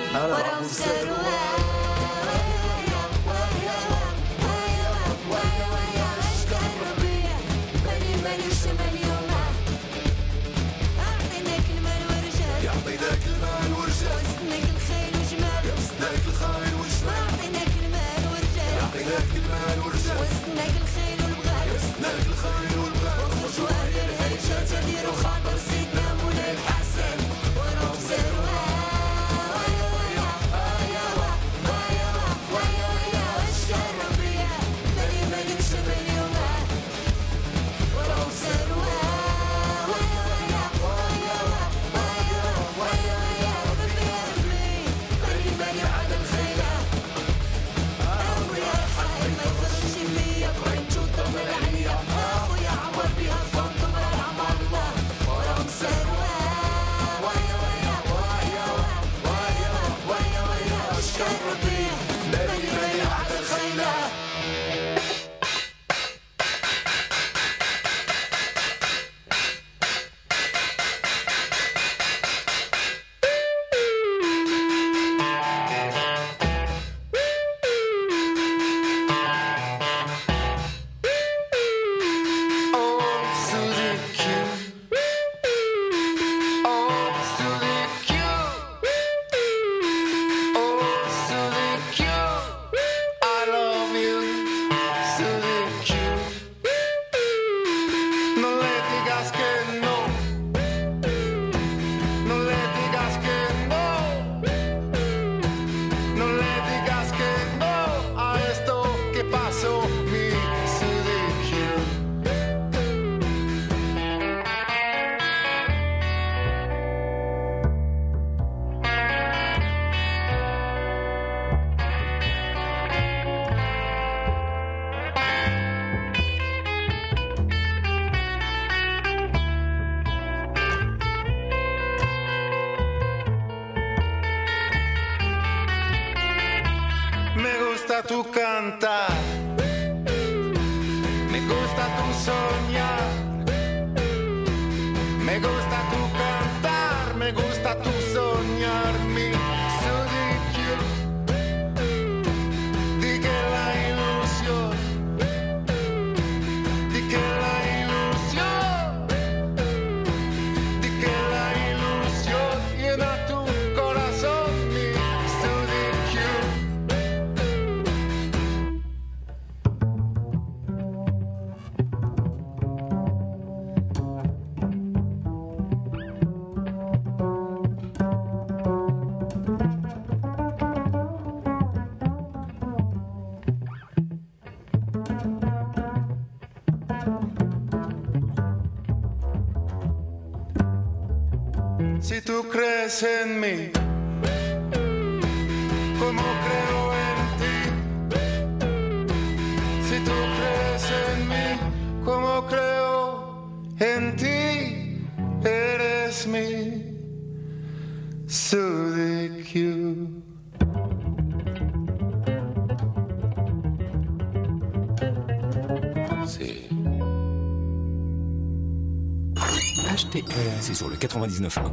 ورا وسروها Tu cantar, me gusta tu soñar, me gusta tu cantar, me gusta tu soñar, mi sudikyu, di que la ilusión, di que la ilusión, di que la ilusión llena tu corazón, mi sudikyu. Si tú crees en mí, como creo en ti. Si tú crees en mí, como creo en ti, eres mi Sudikyu. C'est HTL, c'est sur le 99.1.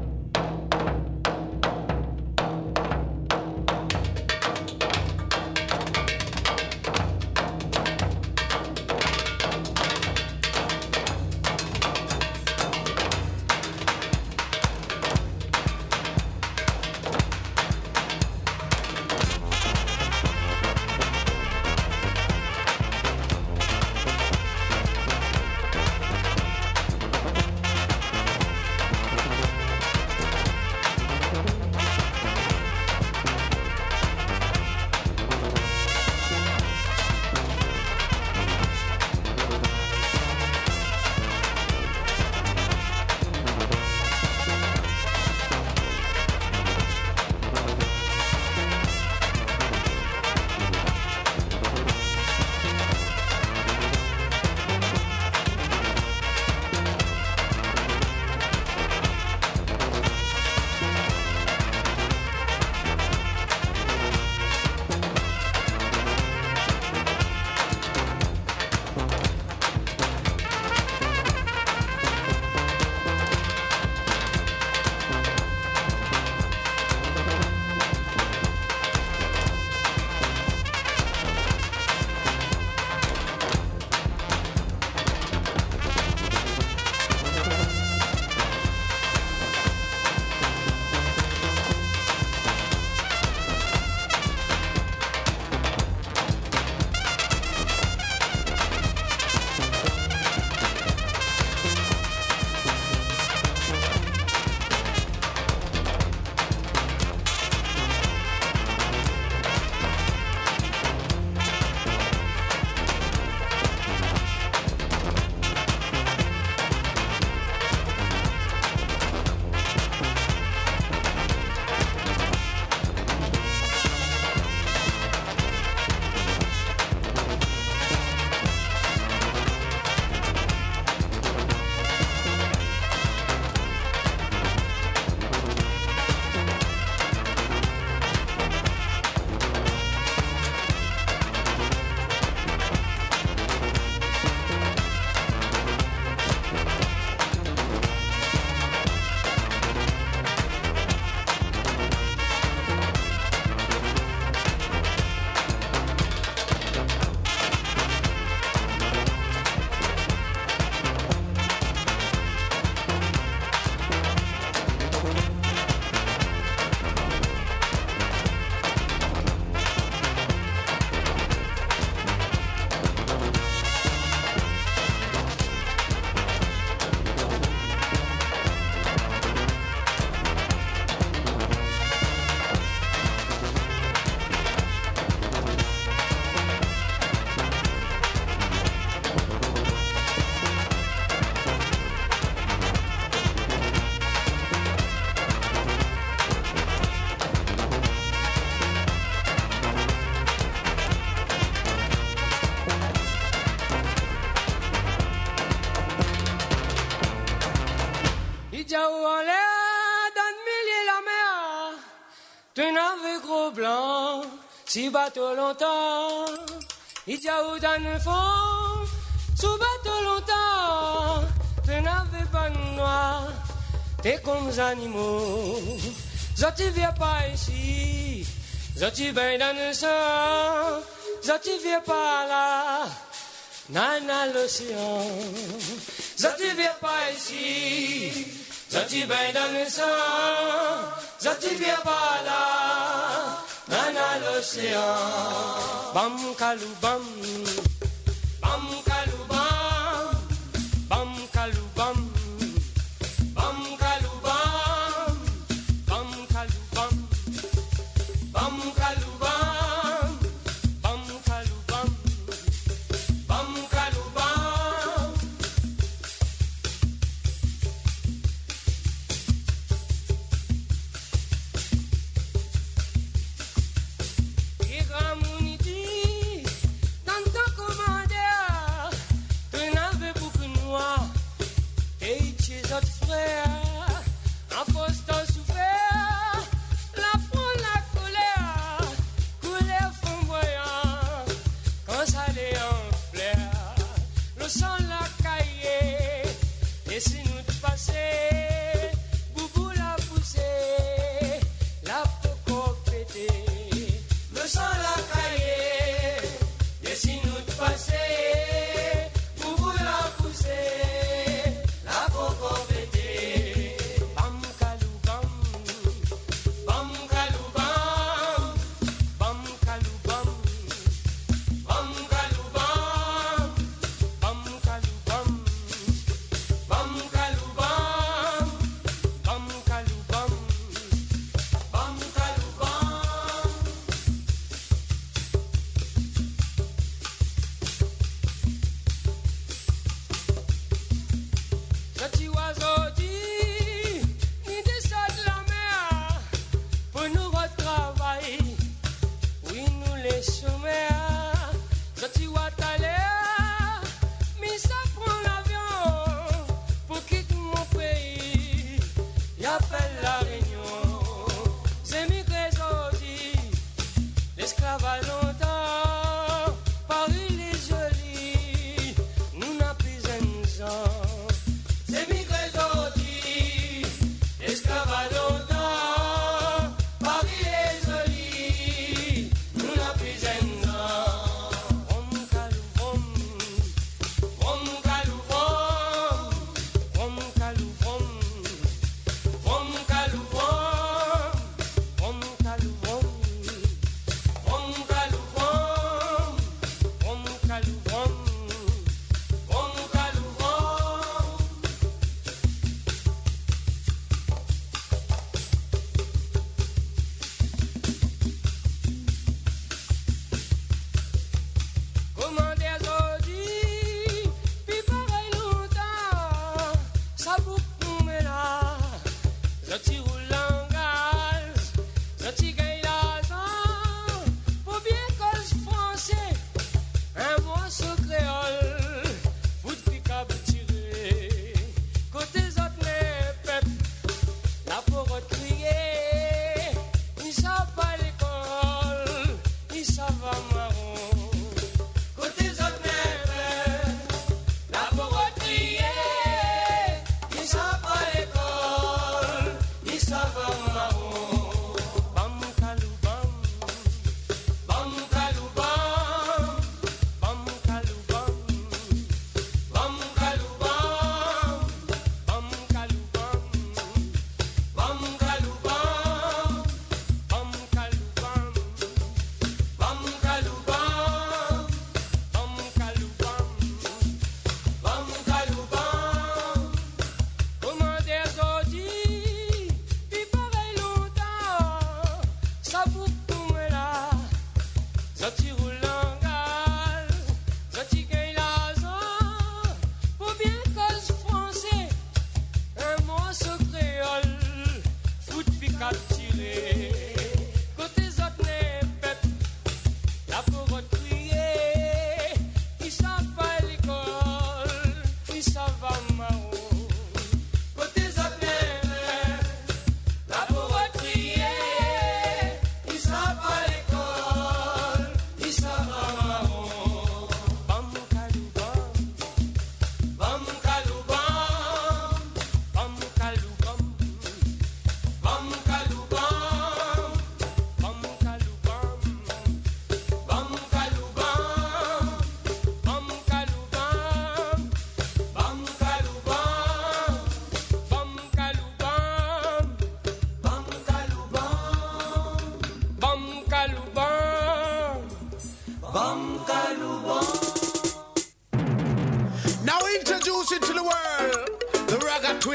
n'avais gros blanc, si bateau longtemps, il y a où dans le fond, sous bateau longtemps, tu n'avais pas de noir, t'es comme les animaux, tu viens pas ici, tu viens dans le sang, tu viens pas là, nana l'océan, tu viens pas ici, tu viens dans le sang, tu viens pas là, nana l'océan, bam kalou bam, bam kalou bam, bam kalou bam, bam kalou bam, bam kalou bam, bam kalou bam, bam kalou bam, bam kalou bam. Et grand mouniti, dans ton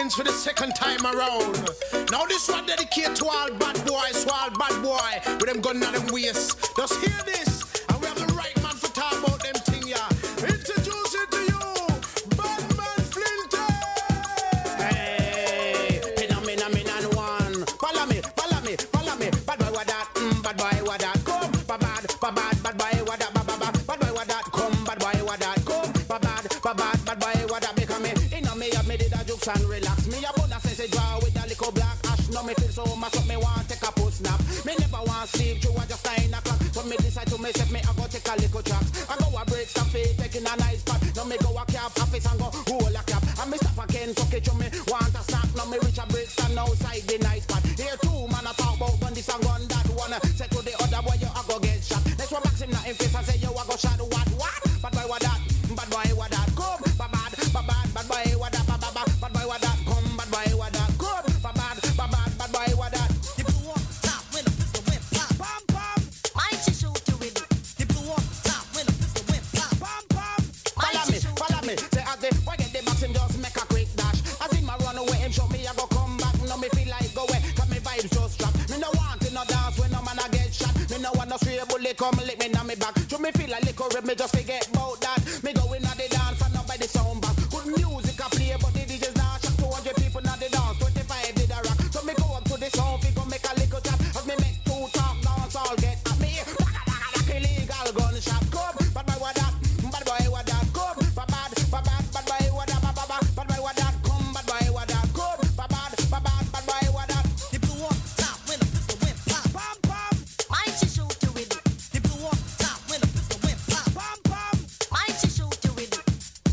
Prince for the second time around. Now this one dedicated to all bad boys, with them gun at them waist. Just hear this, and we have the right man for talk about them thing, yeah. Introduce it to you, Batman Flinty. Hey, phenomenon one. Follow me. Bad boy, what that? Bad boy, what that? Come, bad boy, what that? Bad boy, what that? Come, bad boy, what that? Come, bad boy, what that? Because me, you know me, have me did a jokes and relax. Me a bonus sense a draw with a little black ash. Now me feel so much up, me want take a post snap. Me never want sleep through just 9 o'clock. So me decide to myself, me I go take a little tracks. I go a break, stop it, taking a nice spot. Now me go a cap office and go roll a cap. And me stop again, so catch me want a snack. Now me reach a break, stand outside the nice spot. Here two man a talk about gun this and gun that one. Say to the other boy, you a go get shot. Next one box him not in face and say you a go shot what? Bad boy what that? Bad boy what that? Come, bad boy what that? Bad boy what that? Come, bad boy what that? Come, bad boy what that? You blew up top when the pistol went pop. Pam pam. Might you shoot you with it? You blew up top when the pistol went pop. Pam pam. Follow me. Say as the boy get the box him just make a quick dash. As him a run away him show me I go come back. Now me feel like go away 'cause me vibes just drop. Me no want in no dance when no man a get shot. Me no want no stray bullet come lick me na me back. So me feel like liquor rip me just forget about that. Me go in at the dance and not by the sound back. Good music a play but the DJ's not shot. 200 people na the dance, 25 did a rock. So me go up to the sound, we go make a little chat. As me make two talk dance all get at me. Illegal gunshot come. Bad boy what that? Bad boy what that? Come. Bad boy what that? Bad boy what that? Come. Bad boy what that? Come. Bad boy what that? You blew up top when the pistol went pop. Pam pam. Might you shoot you with it? You blew up top when the pistol went pop. Pam pam. Might you shoot you with it?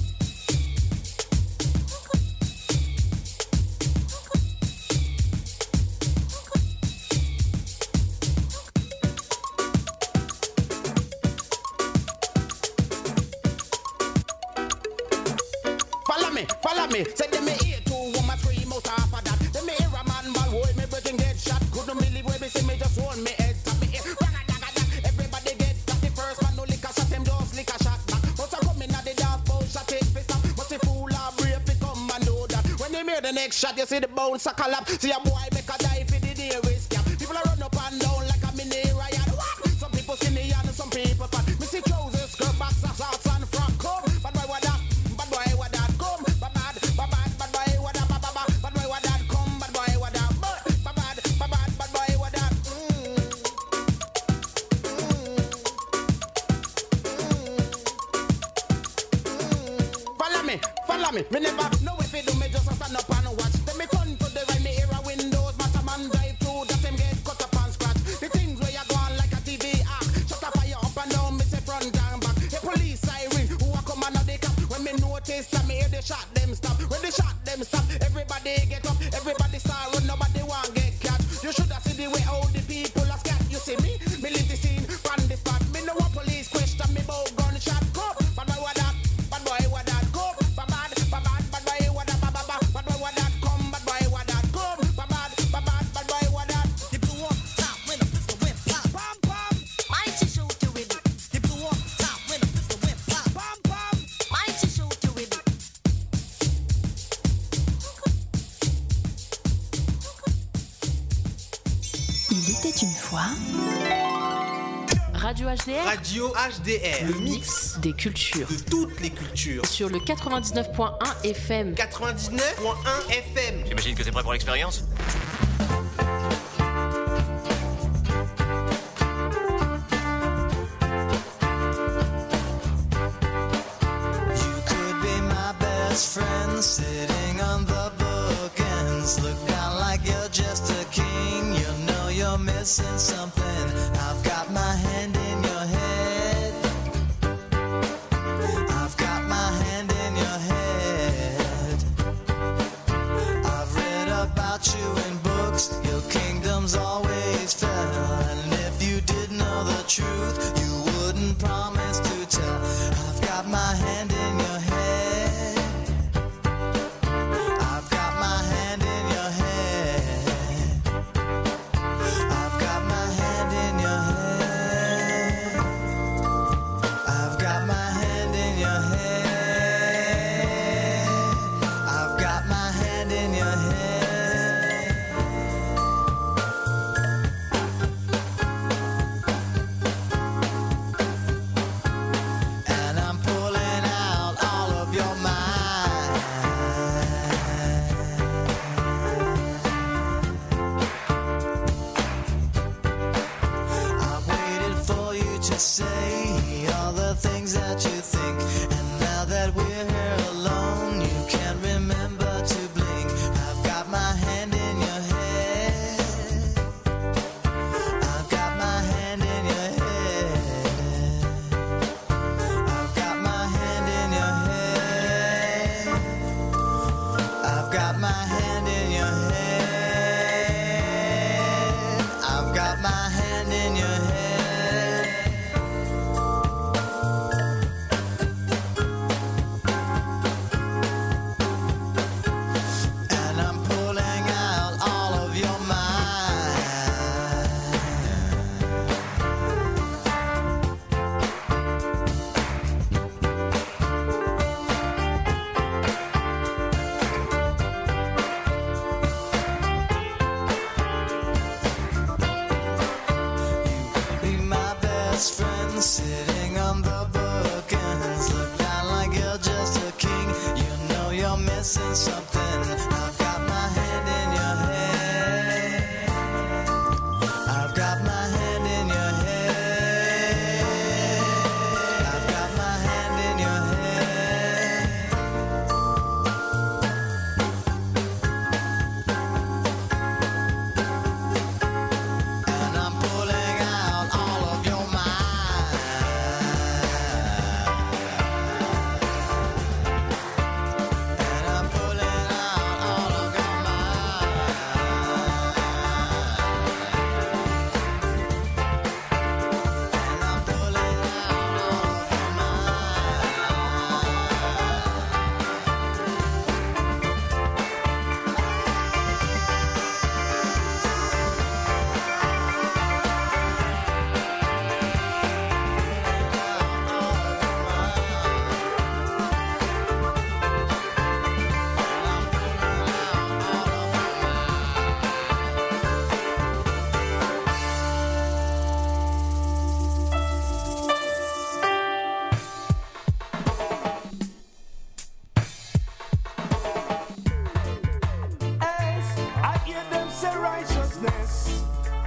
Follow me. Say them me hear two woman scream out half of that. Them me hear a man ball hold me breathing get shot. Couldn't believe when me see me just hold me head tap me. Everybody get shot. The first man no lick a shot, him just lick a shot back. But I come in at the dance bowl shot it fi stop. But the fool a brave fi come and know that. When they hear the next shot, you see the bounce a collapse. See a boy make a dive for the nearest cap. People a run up and down like a mini riot. Some people skinny and some people fat. Me see trousers, skirt, boxers, shorts and frock. Come, bad boy what that? Bad boy what that? Come, bad boy what that? Bad boy what that? Come, bad boy what that? Bad boy what that? Follow me. Me never know if it do me just a stand up and watch. Then me turn to the right, me hear a windows, matter man drive through, that them get cut up and scratch. The things where you go on like a TV act. Shut up fire up and down, me say front and back. The police siren, who a come and they cap. When me notice that me hear the shot them stop. When the shot them stop, everybody get up, everybody start run, nobody want get catch. You should have seen the way all the people are scared. You see me leave the scene from the spot. Me no want police question me about gunshot. Go, bad boy what that? Bad boy what that? Go, bad boy what that? Bad boy what that? Come, bad boy what that? Come, bad boy what that? You blew up top when the pistol went pop. Pam pam. Might you shoot you with it? You blew up top when the pistol went pop. Pam pam. Might you shoot you with it? Il était une fois Radio HDR. Radio HDR. Le mix des cultures. De toutes les cultures. Sur le 99.1 FM. 99.1 FM. J'imagine que t'es prêt pour l'expérience? You could be my best friend, sitting on the bookends. Look down like you're just a king. You know you're missing something. I've got my hand in your head. I've got my hand in your head. I've read about you in books. Your kingdom's always fell. And if you did know the truth, you wouldn't promise to tell. I've got my hand in your head. I've got my hand in your head. I've got my hand in your head. I've got my hand in your head. I've got my hand in your head. to say all the things that you think. And now that we're here alone, you can't remember to blink. I've got my hand in your head. I've got my hand in your head. I've got my hand in your head. I've got my hand in your head. I've got my hand in your head. And I'm pulling out all of your mind. Be my best friend, sitting on the bookends. Look down like you're just a king. You know you're missing something. I've got my hand in your head. I've got my hand in your head. I've got my hand in your head. And I'm pulling out all of your mind. And I'm pulling out all of your mind. And I'm pulling out all of your I hear them say righteousness,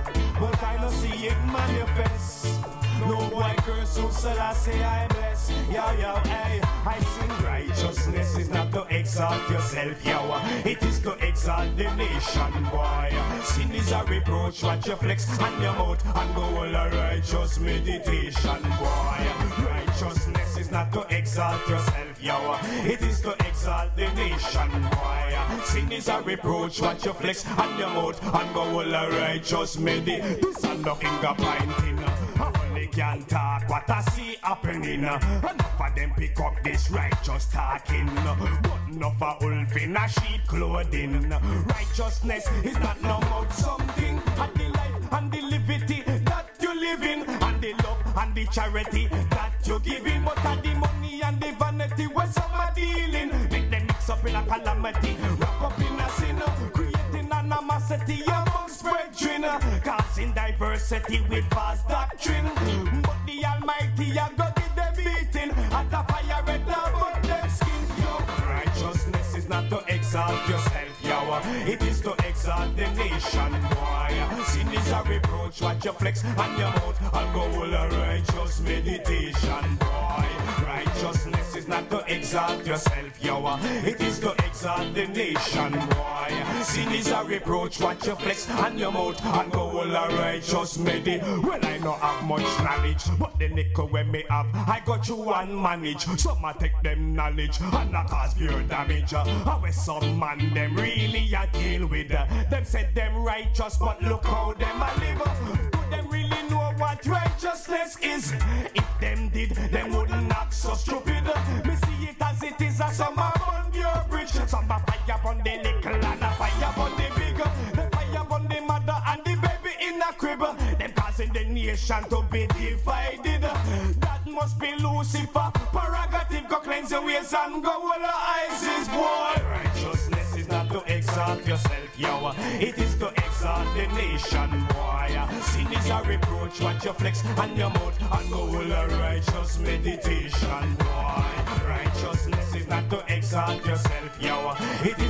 but I don't see it manifest. No boy curse who shall I say I bless. Yo, yo, hey, I sing righteousness is not to exalt yourself, yo. It is to exalt the nation, boy. Sin is a reproach, watch your flex and your mouth and go all a righteous meditation, boy. Righteousness is not to exalt yourself, yo. It is to exalt the nation, boy. Sin is a reproach, watch your flex and your mouth and go all a righteous meditation. This and no finger pointing. I only can talk what I see happening. Enough of them pick up this righteous talking, but enough of wolf in a sheep clothing. Righteousness is not no mouth something, and the life and the liberty that you live in, and the love and the charity that you giving. But at the money and the vanity where some are dealing, make them mix up in a calamity, wrap up in a sin, creating animosity amongst brethren, causing diversity with vast doctrine. But the Almighty a go give them beating at a fire red about them skin. Yo, righteousness is not to exalt yourself, yo. It is to exalt the nation, boy. Sin is a reproach, watch your flex and your mouth and go all a righteous meditation, boy. Righteousness is not to exalt yourself, yo. It is to exalt the nation, boy. Sin is a reproach, watch your flex and your mouth and go all a righteous meditation. Well, I know have much knowledge, but the nickel when me have, I got you and manage. Some a take them knowledge and not cause pure damage. How some man them really a deal with. Them said them righteous, but look how them a live. Do them really know what righteousness is? If them did, them wouldn't act so stupid. Me see it as it is, as some a burn your bridge. Some a fire on the nickel and a fire on the big. The fire on the mother and the baby in a crib. Them causing the nation to be divided. That must be Lucifer. Prerogative go cleanse your ways and go all the ISIS, boy. Righteousness is not to exalt yourself, yo. It is to exalt the nation, boy. Sin is a reproach, watch your flex and your mouth and go all a righteous meditation, boy. Righteousness is not to exalt yourself, yo. It is to exalt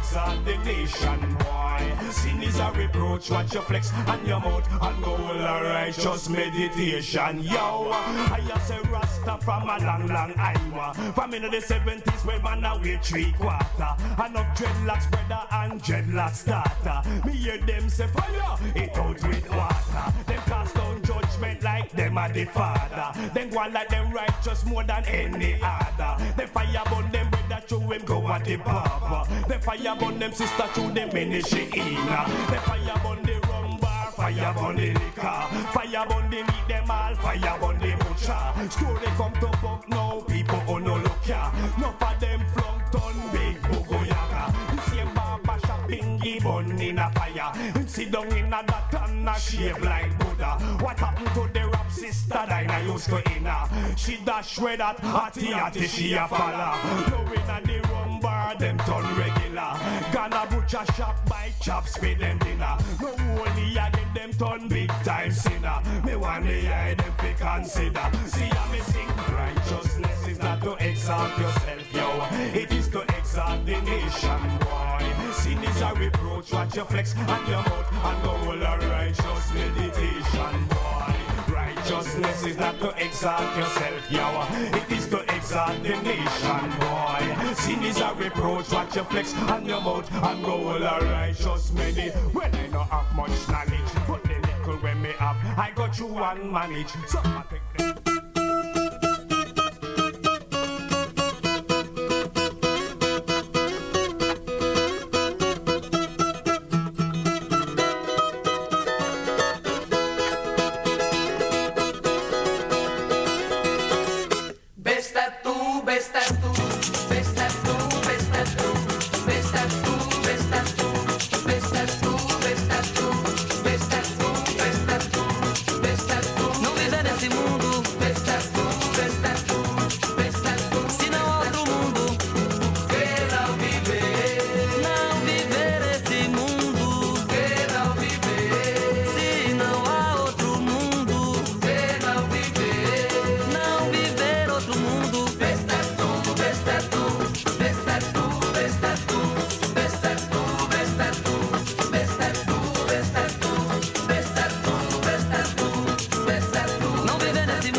exalt the nation, boy. Sin is a reproach, watch your flex and your mouth and go all a righteous meditation. Yo, I have say Rasta from a long Iowa. From in the 70s when man away 3/4. Enough dreadlocks brother and dreadlocks starter. Me hear them say fire, it out with water. Them cast down judgment like them are the father. Them go on like them righteous more than any other. They fire burn them brother through him go at the papa. They fire burn them sister through them ministry inna. They fire burn the rum bar, fire burn the liquor. Fire burn the meat them all, fire burn the butcher. Story come to book now, people who no look ya. Enough of them flunked on big bugoyaka. The same barber shop bingy bun in a fire. Him sit down in a that and a shave like Buddha. What happened to the rap sister Dinah used to inna? She dash with that hotty she a follow. No in a the rum bar, them turn regular. Gonna butcher shop buy chops for them dinner. No only a get them turn big time sinner. Me want the eye them fi consider. See how me sing. Righteousness is not to exalt yourself, yo. It is to exalt the nation, boy. Sin is a reproach, watch your flex and your mouth and go all a righteous meditation, boy. Righteousness is not to exalt yourself, yo. It is to exalt the nation, boy. Sin is a reproach, watch your flex and your mouth and go all a righteous meditation. When I don't have much knowledge, but the little when me have, I got you and manage. So I take them.